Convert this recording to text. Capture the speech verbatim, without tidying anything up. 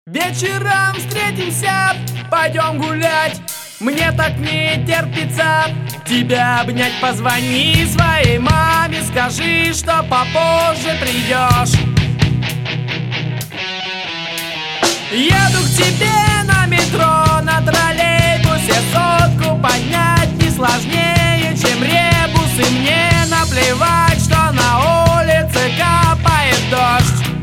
Вечером встретимся, пойдем гулять. Мне так не терпится тебя обнять. Позвони своей маме, скажи, что попозже придешь. Еду к тебе на метро, на троллейбусе. Сотку поднять не сложнее, чем ребус. И мне наплевать, что на улице капает дождь.